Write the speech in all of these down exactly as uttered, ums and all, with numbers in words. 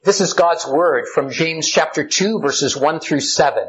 This is God's word from James chapter two, verses one through seven.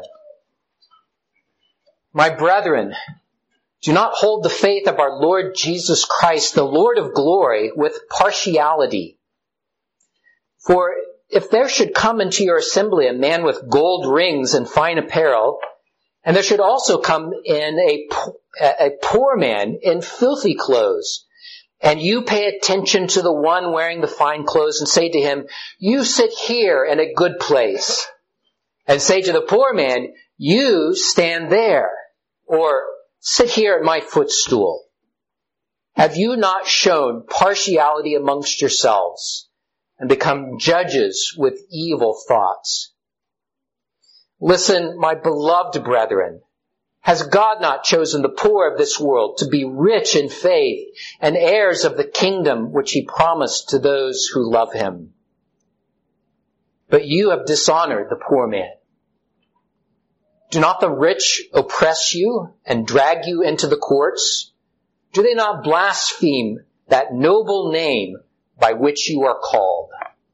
My brethren, do not hold the faith of our Lord Jesus Christ, the Lord of glory, with partiality. For if there should come into your assembly a man with gold rings and fine apparel, and there should also come in a, a poor man in filthy clothes, and you pay attention to the one wearing the fine clothes and say to him, you sit here in a good place, and say to the poor man, you stand there, or sit here at my footstool. Have you not shown partiality amongst yourselves and become judges with evil thoughts? Listen, my beloved brethren, has God not chosen the poor of this world to be rich in faith and heirs of the kingdom which he promised to those who love him? But you have dishonored the poor man. Do not the rich oppress you and drag you into the courts? Do they not blaspheme that noble name by which you are called?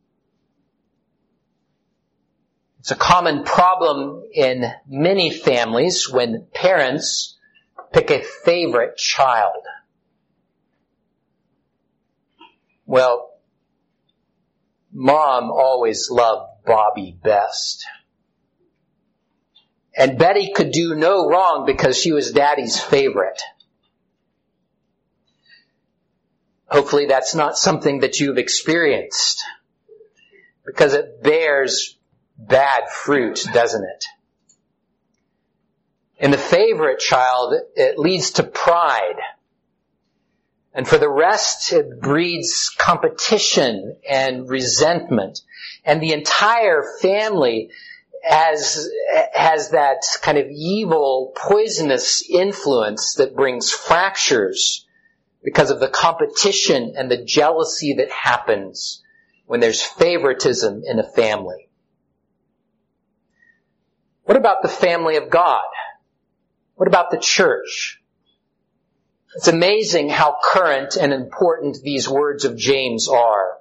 It's a common problem in many families when parents pick a favorite child. Well, Mom always loved Bobby best. And Betty could do no wrong because she was Daddy's favorite. Hopefully that's not something that you've experienced, because it bears bad fruit, doesn't it? In the favorite child, it leads to pride. And for the rest, it breeds competition and resentment. And the entire family has, has that kind of evil, poisonous influence that brings fractures because of the competition and the jealousy that happens when there's favoritism in a family. What about the family of God? What about the church? It's amazing how current and important these words of James are.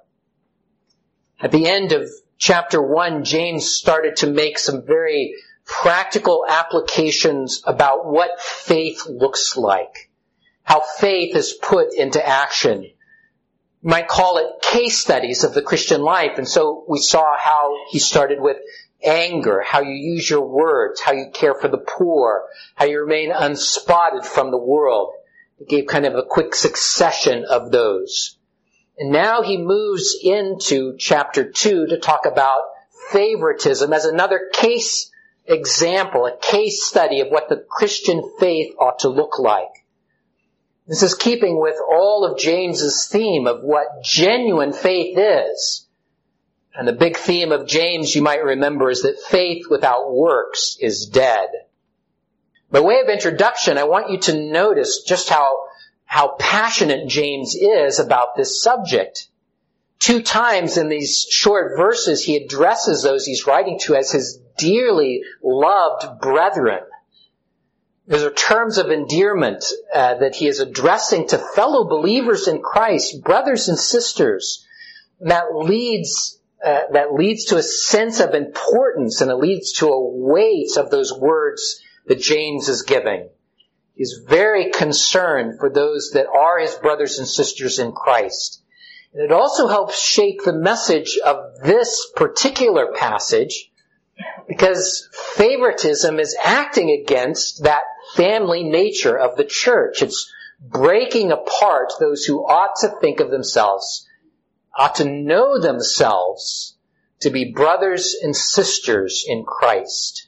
At the end of chapter one, James started to make some very practical applications about what faith looks like, how faith is put into action. You might call it case studies of the Christian life. And so we saw how he started with anger, how you use your words, how you care for the poor, how you remain unspotted from the world. He gave kind of a quick succession of those. And now he moves into chapter two to talk about favoritism as another case example, a case study of what the Christian faith ought to look like. This is keeping with all of James's theme of what genuine faith is. And the big theme of James, you might remember, is that faith without works is dead. By way of introduction, I want you to notice just how, how passionate James is about this subject. Two times in these short verses, he addresses those he's writing to as his dearly loved brethren. Those are terms of endearment uh, that he is addressing to fellow believers in Christ, brothers and sisters. And that leads Uh, that leads to a sense of importance, and it leads to a weight of those words that James is giving. He's very concerned for those that are his brothers and sisters in Christ. And it also helps shape the message of this particular passage, because favoritism is acting against that family nature of the church. It's breaking apart those who ought to think of themselves, ought to know themselves to be brothers and sisters in Christ.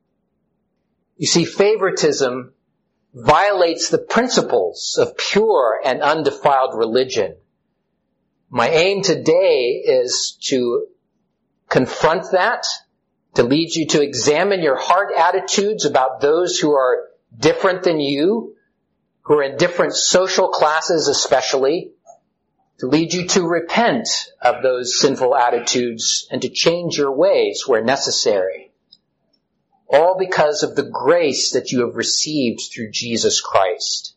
You see, favoritism violates the principles of pure and undefiled religion. My aim today is to confront that, to lead you to examine your heart attitudes about those who are different than you, who are in different social classes especially, to lead you to repent of those sinful attitudes and to change your ways where necessary. All because of the grace that you have received through Jesus Christ.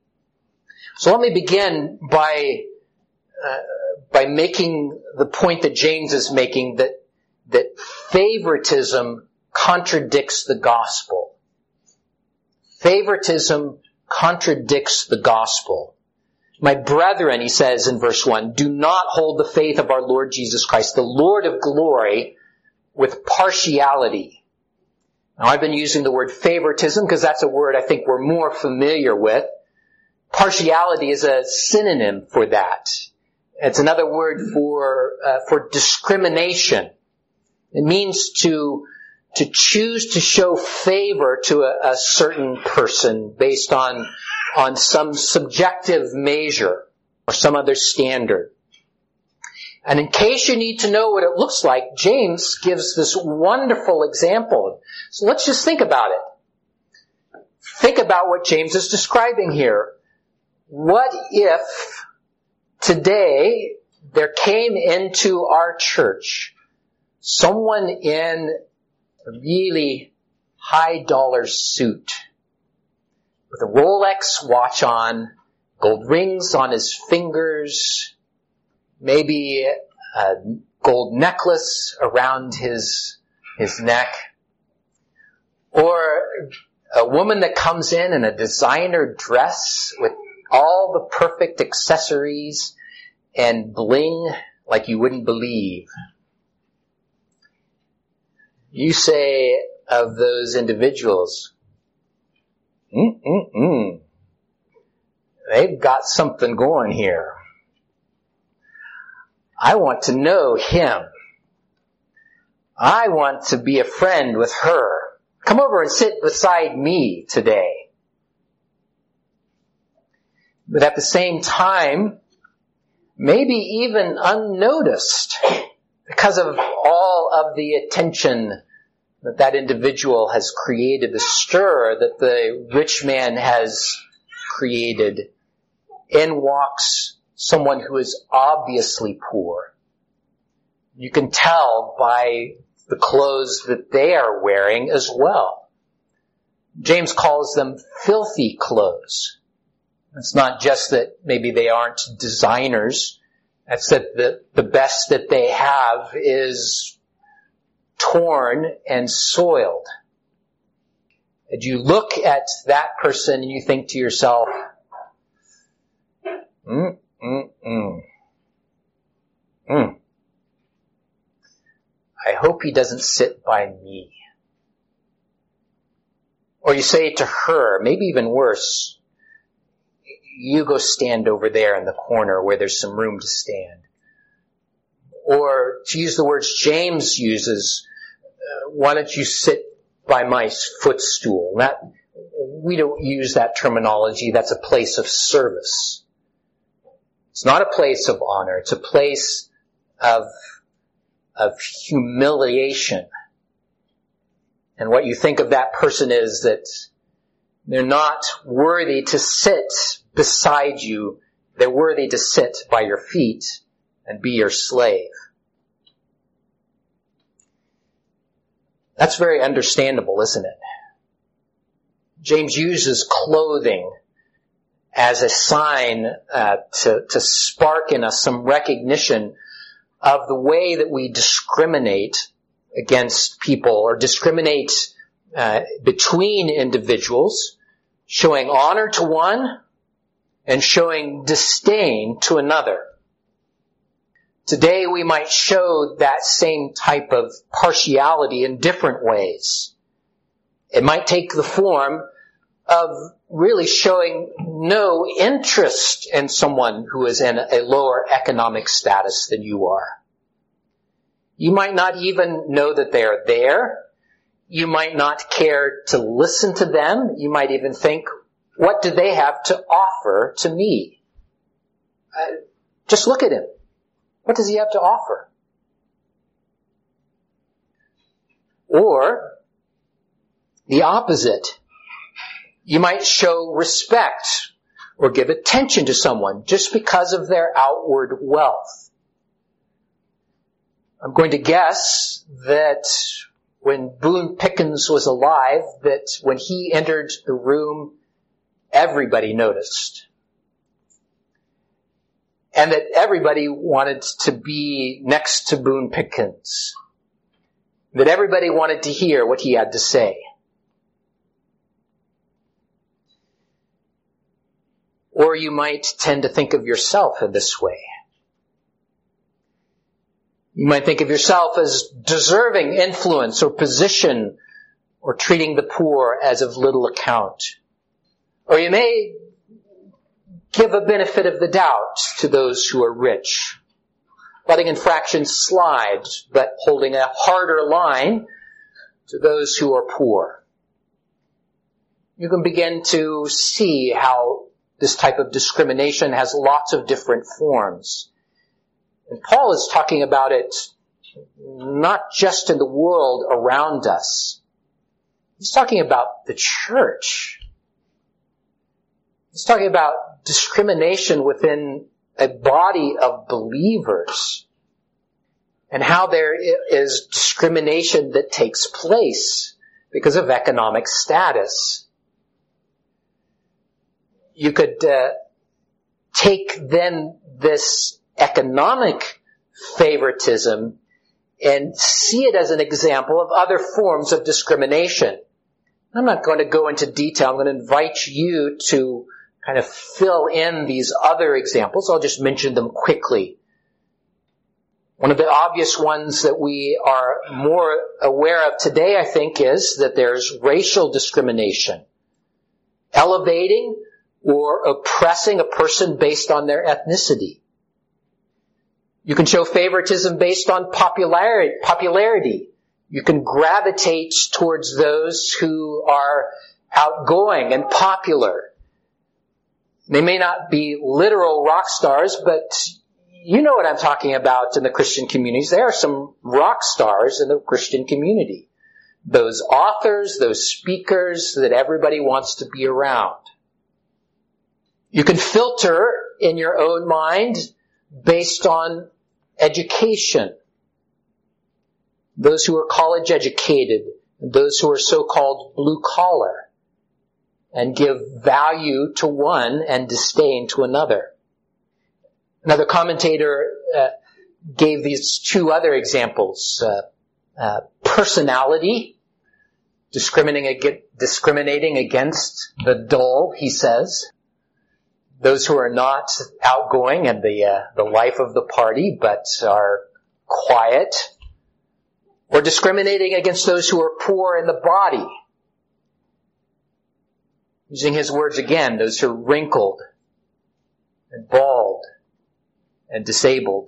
So let me begin by, uh, by making the point that James is making, that favoritism contradicts the gospel. Favoritism contradicts the gospel. My brethren, he says in verse one, do not hold the faith of our Lord Jesus Christ, the Lord of glory, with partiality. Now, I've been using the word favoritism because that's a word I think we're more familiar with. Partiality is a synonym for that. It's another word for uh, for discrimination. It means to to choose to show favor to a, a certain person based on on some subjective measure or some other standard. And in case you need to know what it looks like, James gives this wonderful example. So let's just think about it. Think about what James is describing here. What if today there came into our church someone in a really high dollar suit with a Rolex watch on, gold rings on his fingers, maybe a gold necklace around his his neck, or a woman that comes in in a designer dress with all the perfect accessories and bling like you wouldn't believe. You say of those individuals, mm-mm-mm, they've got something going here. I want to know him. I want to be a friend with her. Come over and sit beside me today. But at the same time, maybe even unnoticed because of all of the attention that that individual has created, the stir that the rich man has created, in walks someone who is obviously poor. You can tell by the clothes that they are wearing as well. James calls them filthy clothes. It's not just that maybe they aren't designers. It's that the, the best that they have is torn and soiled. And you look at that person and you think to yourself, mm, mm, mm, mm. I hope he doesn't sit by me. Or you say to her, maybe even worse, you go stand over there in the corner where there's some room to stand. Or to use the words James uses, uh, why don't you sit by my footstool? That, we don't use that terminology. That's a place of service. It's not a place of honor. It's a place of, of humiliation. And what you think of that person is that they're not worthy to sit beside you. They're worthy to sit by your feet and be your slave. That's very understandable, isn't it? James uses clothing as a sign uh, to, to spark in us some recognition of the way that we discriminate against people or discriminate uh, between individuals, showing honor to one and showing disdain to another. Today we might show that same type of partiality in different ways. It might take the form of really showing no interest in someone who is in a lower economic status than you are. You might not even know that they are there. You might not care to listen to them. You might even think, what do they have to offer to me? Uh, just look at him. What does he have to offer? Or the opposite. You might show respect or give attention to someone just because of their outward wealth. I'm going to guess that when Boone Pickens was alive, that when he entered the room, everybody noticed. And that everybody wanted to be next to Boone Pickens. that everybody wanted to hear what he had to say. Or you might tend to think of yourself in this way. You might think of yourself as deserving influence or position, or treating the poor as of little account. Or you may give a benefit of the doubt to those who are rich, letting infractions slide, but holding a harder line to those who are poor. You can begin to see how this type of discrimination has lots of different forms. And Paul is talking about it not just in the world around us. He's talking about the church. He's talking about discrimination within a body of believers, and how there is discrimination that takes place because of economic status. You could uh, take then this economic favoritism and see it as an example of other forms of discrimination. I'm not going to go into detail. I'm going to invite you to kind of fill in these other examples. I'll just mention them quickly. One of the obvious ones that we are more aware of today, I think, is that there's racial discrimination. Elevating or oppressing a person based on their ethnicity. You can show favoritism based on popularity. popularity. You can gravitate towards those who are outgoing and popular. They may not be literal rock stars, but you know what I'm talking about in the Christian communities. There are some rock stars in the Christian community. Those authors, those speakers that everybody wants to be around. You can filter in your own mind based on education. Those who are college educated, those who are so-called blue collar, and give value to one and disdain to another. Another commentator uh, gave these two other examples. Uh, uh, personality, discriminating, ag- discriminating against the dull, he says. Those who are not outgoing and the uh, the life of the party, but are quiet. Or discriminating against those who are poor in the body. Using his words again, those who are wrinkled and bald and disabled.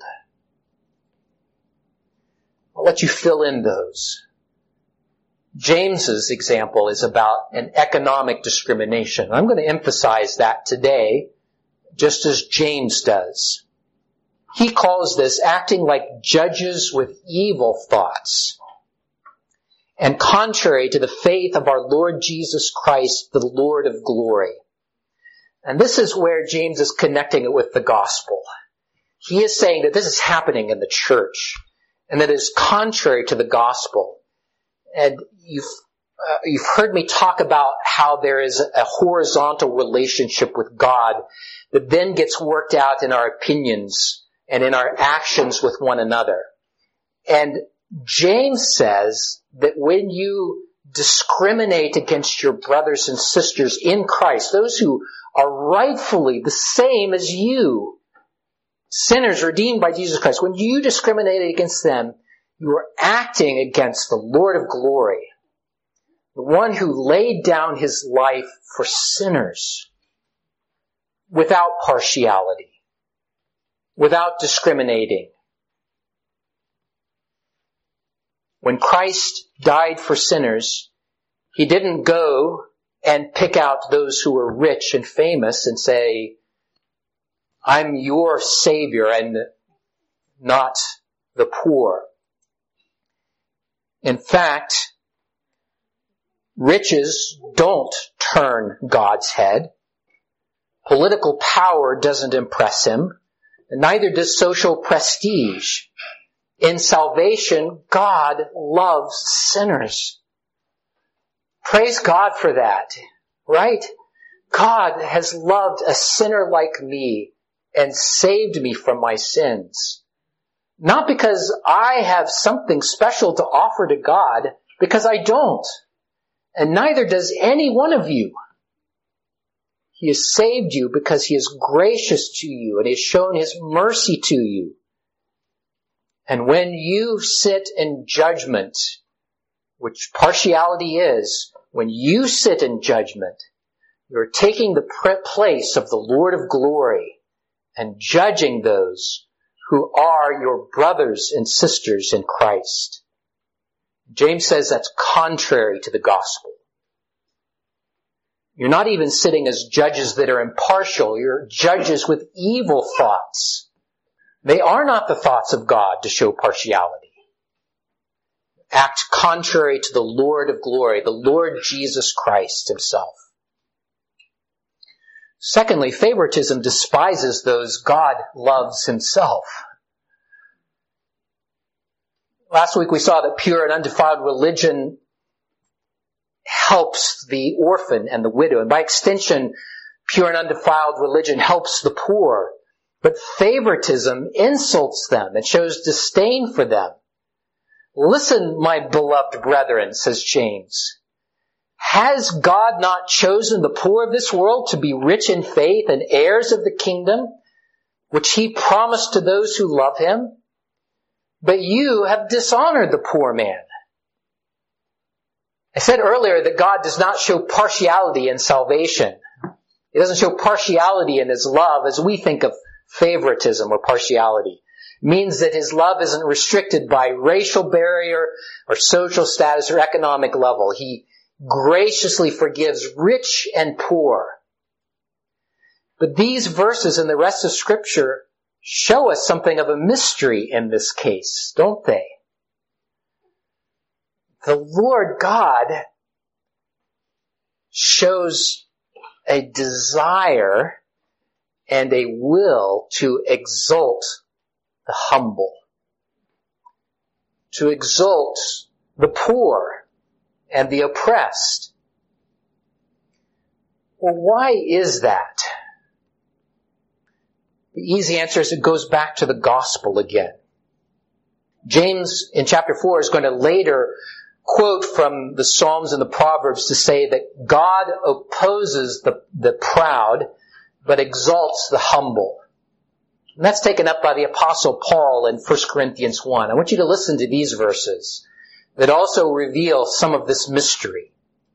I'll let you fill in those. James's example is about an economic discrimination. I'm going to emphasize that today, just as James does. He calls this acting like judges with evil thoughts, and contrary to the faith of our Lord Jesus Christ, the Lord of glory. And this is where James is connecting it with the gospel. He is saying that this is happening in the church, and that it is contrary to the gospel. And you've, uh, you've heard me talk about how there is a horizontal relationship with God that then gets worked out in our opinions and in our actions with one another. And James says that when you discriminate against your brothers and sisters in Christ, those who are rightfully the same as you, sinners redeemed by Jesus Christ, when you discriminate against them, you are acting against the Lord of glory, the one who laid down his life for sinners without partiality, without discriminating. When Christ died for sinners, he didn't go and pick out those who were rich and famous and say, I'm your Savior and not the poor. In fact, riches don't turn God's head. Political power doesn't impress him, and neither does social prestige. In salvation, God loves sinners. Praise God for that, right? God has loved a sinner like me and saved me from my sins. Not because I have something special to offer to God, because I don't. And neither does any one of you. He has saved you because he is gracious to you and he has shown his mercy to you. And when you sit in judgment, which partiality is, when you sit in judgment, you're taking the place of the Lord of glory and judging those who are your brothers and sisters in Christ. James says that's contrary to the gospel. You're not even sitting as judges that are impartial. You're judges with evil thoughts. They are not the thoughts of God to show partiality. Act contrary to the Lord of glory, the Lord Jesus Christ himself. Secondly, favoritism despises those God loves himself. Last week we saw that pure and undefiled religion helps the orphan and the widow. And by extension, pure and undefiled religion helps the poor. But favoritism insults them. It shows disdain for them. Listen, my beloved brethren, says James. Has God not chosen the poor of this world to be rich in faith and heirs of the kingdom, which he promised to those who love him? But you have dishonored the poor man. I said earlier that God does not show partiality in salvation. He doesn't show partiality in his love as we think of favoritism or partiality. It means that his love isn't restricted by racial barrier or social status or economic level. He graciously forgives rich and poor. But these verses and the rest of Scripture show us something of a mystery in this case, don't they? The Lord God shows a desire and a will to exalt the humble, to exalt the poor and the oppressed. Well, why is that? The easy answer is it goes back to the gospel again. James in chapter four is going to later quote from the Psalms and the Proverbs to say that God opposes the, the proud, but exalts the humble. And that's taken up by the Apostle Paul in First Corinthians one. I want you to listen to these verses that also reveal some of this mystery.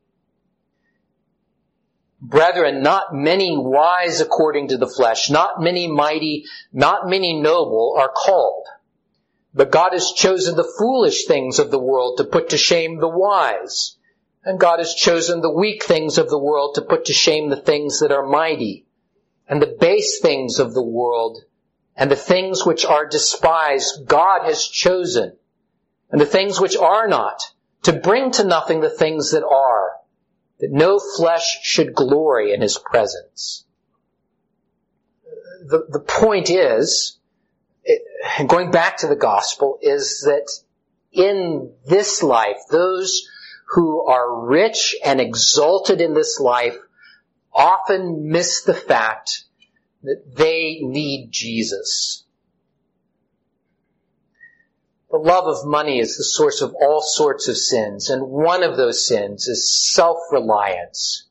Brethren, not many wise according to the flesh, not many mighty, not many noble are called. But God has chosen the foolish things of the world to put to shame the wise. And God has chosen the weak things of the world to put to shame the things that are mighty. And the base things of the world and the things which are despised God has chosen. And the things which are not, to bring to nothing the things that are, that no flesh should glory in his presence. The, the point is, and going back to the gospel, is that in this life, those who are rich and exalted in this life often miss the fact that they need Jesus. The love of money is the source of all sorts of sins, and one of those sins is self-reliance.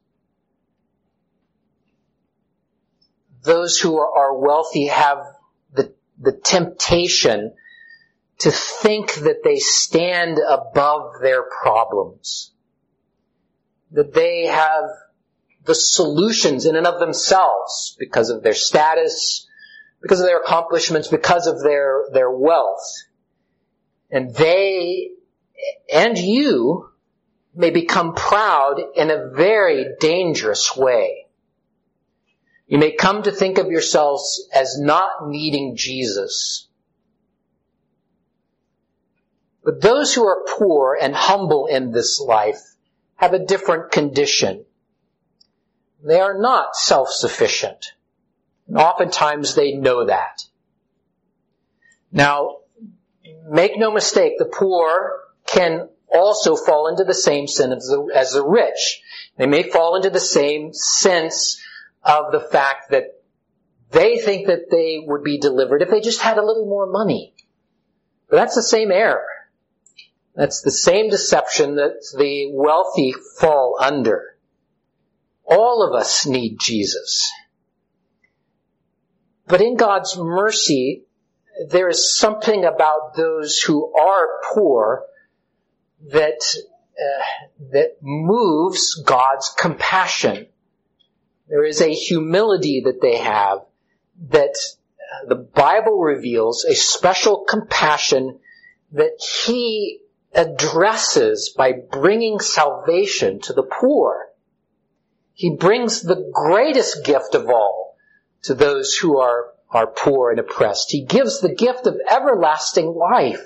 Those who are wealthy have the, the temptation to think that they stand above their problems, that they have the solutions in and of themselves because of their status, because of their accomplishments, because of their, their wealth. And they and you may become proud in a very dangerous way. You may come to think of yourselves as not needing Jesus. But those who are poor and humble in this life have a different condition. They are not self-sufficient. And oftentimes they know that. Now, make no mistake, the poor can also fall into the same sin as the, as the rich. They may fall into the same sense of the fact that they think that they would be delivered if they just had a little more money. But that's the same error. That's the same deception that the wealthy fall under. All of us need Jesus. But in God's mercy, there is something about those who are poor that uh, that moves God's compassion. There is a humility that they have that the Bible reveals, a special compassion that He addresses by bringing salvation to the poor. He brings the greatest gift of all to those who are, are poor and oppressed. He gives the gift of everlasting life.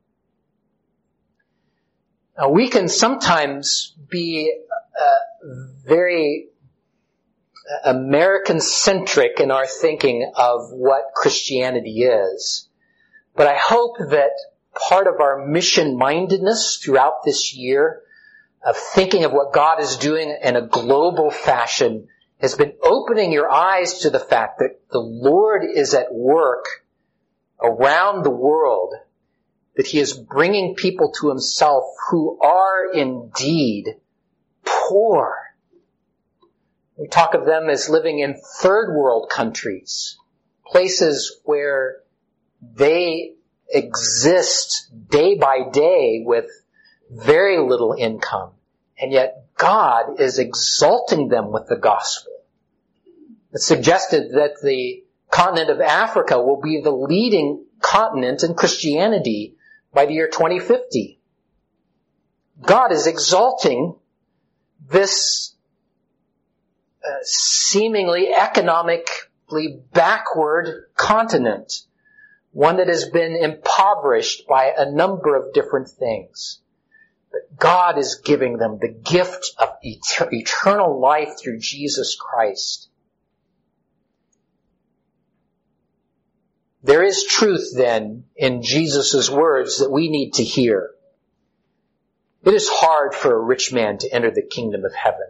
Now, we can sometimes be uh, very American-centric in our thinking of what Christianity is. But I hope that part of our mission-mindedness throughout this year of thinking of what God is doing in a global fashion has been opening your eyes to the fact that the Lord is at work around the world, that He is bringing people to Himself who are indeed poor. We talk of them as living in third world countries, places where they exist day by day with very little income, and yet God is exalting them with the gospel. It's suggested that the continent of Africa will be the leading continent in Christianity by the year twenty fifty. God is exalting this uh, seemingly economically backward continent, one that has been impoverished by a number of different things. But God is giving them the gift of et- eternal life through Jesus Christ. There is truth, then, in Jesus' words that we need to hear. It is hard for a rich man to enter the kingdom of heaven.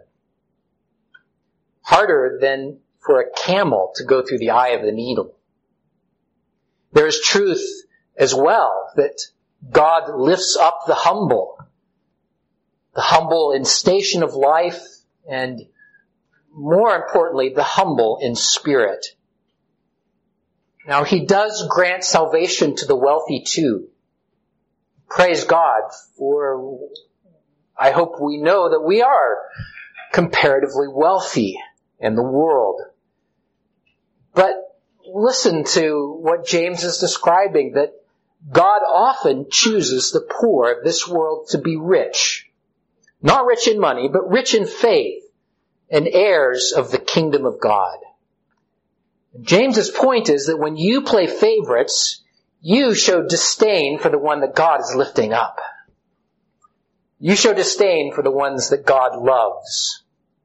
Harder than for a camel to go through the eye of the needle. There is truth as well that God lifts up the humble. The humble in station of life, and more importantly, the humble in spirit. Now, He does grant salvation to the wealthy too. Praise God, for I hope we know that we are comparatively wealthy in the world. But listen to what James is describing, that God often chooses the poor of this world to be rich. Not rich in money, but rich in faith and heirs of the kingdom of God. James's point is that when you play favorites, you show disdain for the one that God is lifting up. You show disdain for the ones that God loves.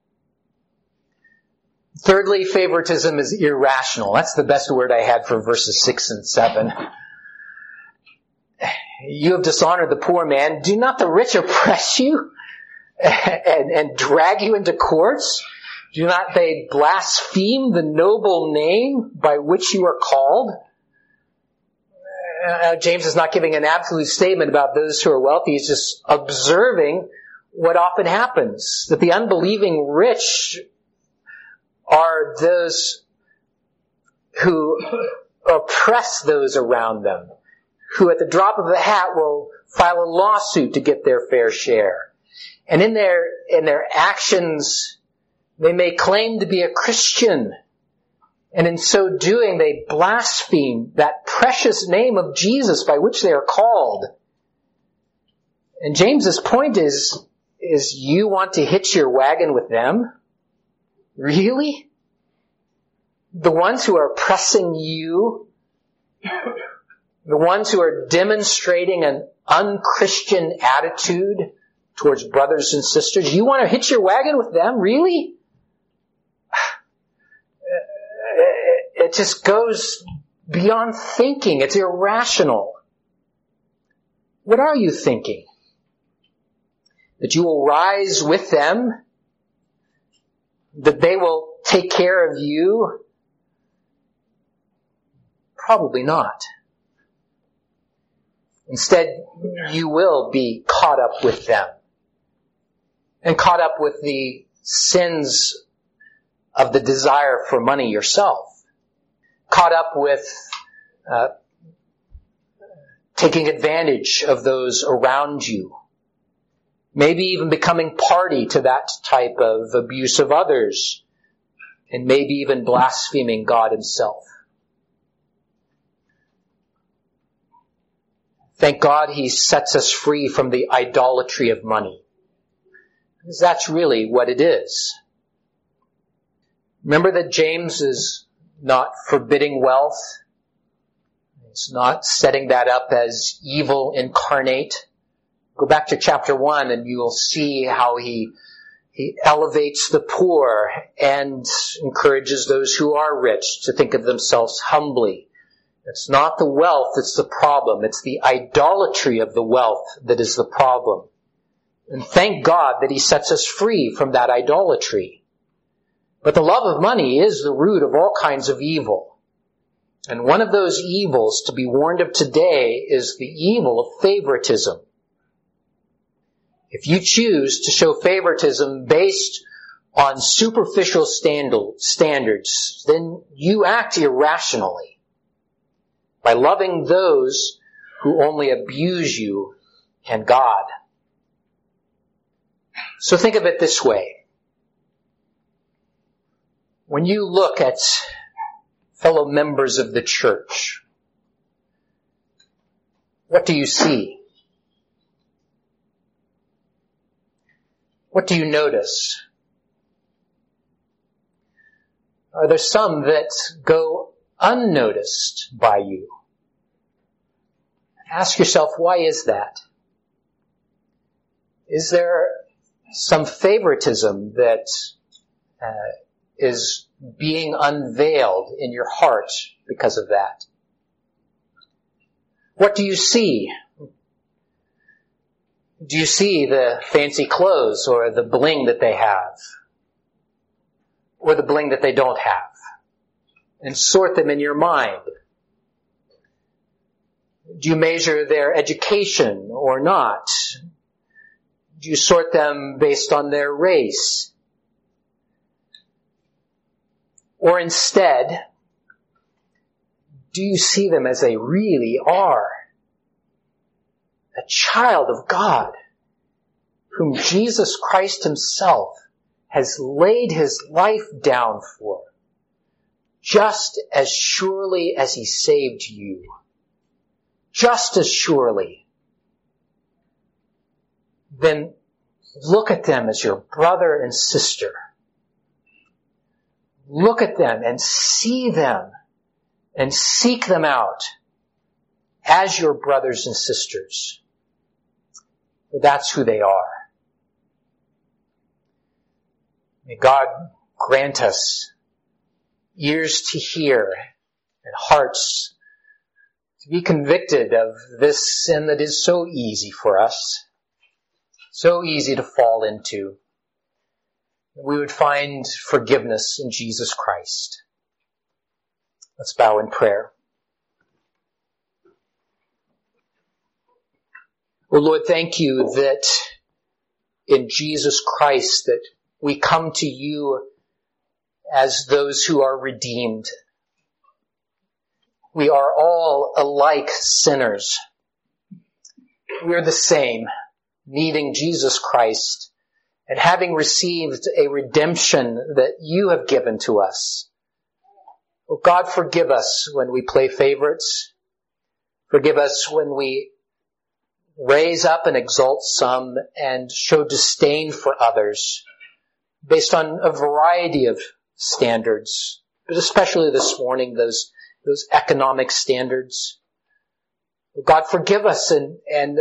Thirdly, favoritism is irrational. That's the best word I had for verses six and seven. You have dishonored the poor man. Do not the rich oppress you and, and drag you into courts? Do not they blaspheme the noble name by which you are called? Uh, James is not giving an absolute statement about those who are wealthy. He's just observing what often happens, that the unbelieving rich are those who oppress those around them, who at the drop of a hat will file a lawsuit to get their fair share. And in their, in their actions, they may claim to be a Christian, and in so doing they blaspheme that precious name of Jesus by which they are called. And James's point is, is you want to hitch your wagon with them? Really? The ones who are oppressing you? The ones who are demonstrating an unchristian attitude towards brothers and sisters? You want to hitch your wagon with them? Really? It just goes beyond thinking. It's irrational. What are you thinking? That you will rise with them? That they will take care of you? Probably not. Instead, you will be caught up with them and caught up with the sins of the desire for money yourself, caught up with uh, taking advantage of those around you, maybe even becoming party to that type of abuse of others, and maybe even blaspheming God himself. Thank God he sets us free from the idolatry of money, because that's really what it is. Remember that James is not forbidding wealth. He's not setting that up as evil incarnate. Go back to chapter one and you'll see how he he elevates the poor and encourages those who are rich to think of themselves humbly. It's not the wealth that's the problem. It's the idolatry of the wealth that is the problem. And thank God that he sets us free from that idolatry. But the love of money is the root of all kinds of evil. And one of those evils to be warned of today is the evil of favoritism. If you choose to show favoritism based on superficial standards, then you act irrationally by loving those who only abuse you and God. So think of it this way. When you look at fellow members of the church, what do you see? What do you notice? Are there some that go unnoticed by you? Ask yourself, why is that? Is there some favoritism that uh, is being unveiled in your heart because of that? What do you see? Do you see the fancy clothes or the bling that they have? Or the bling that they don't have? And sort them in your mind. Do you measure their education or not? Do you sort them based on their race? Or instead, do you see them as they really are? A child of God, whom Jesus Christ himself has laid his life down for, just as surely as he saved you. Just as surely. Then look at them as your brother and sister. Look at them and see them and seek them out as your brothers and sisters. For that's who they are. May God grant us ears to hear and hearts to be convicted of this sin that is so easy for us, so easy to fall into. We would find forgiveness in Jesus Christ. Let's bow in prayer. Oh Lord, thank you that in Jesus Christ that we come to you as those who are redeemed. We are all alike sinners. We are the same, needing Jesus Christ and having received a redemption that you have given to us. Oh God, forgive us when we play favorites. Forgive us when we raise up and exalt some and show disdain for others based on a variety of standards, but especially this morning, those those economic standards. God, forgive us and, and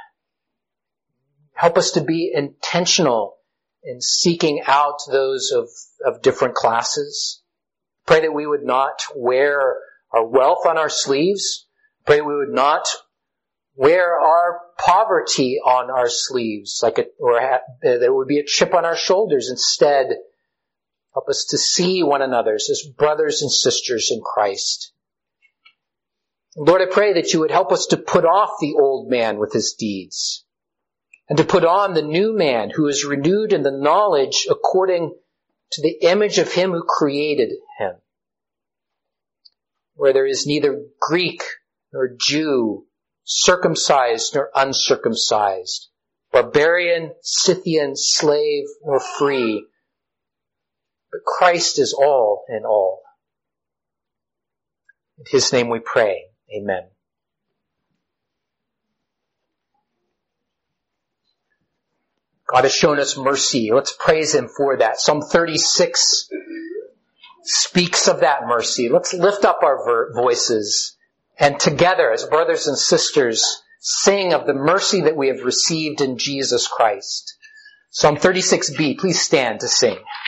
help us to be intentional in seeking out those of, of different classes. Pray that we would not wear our wealth on our sleeves. Pray we would not wear our poverty on our sleeves, like a, or ha, there would be a chip on our shoulders. Instead, help us to see one another as brothers and sisters in Christ. Lord, I pray that you would help us to put off the old man with his deeds and to put on the new man who is renewed in the knowledge according to the image of him who created him, where there is neither Greek nor Jew, circumcised nor uncircumcised, barbarian, Scythian, slave nor free, but Christ is all in all. In his name we pray. Amen. God has shown us mercy. Let's praise him for that. Psalm thirty-six speaks of that mercy. Let's lift up our ver- voices and together as brothers and sisters sing of the mercy that we have received in Jesus Christ. Psalm thirty-six b, please stand to sing.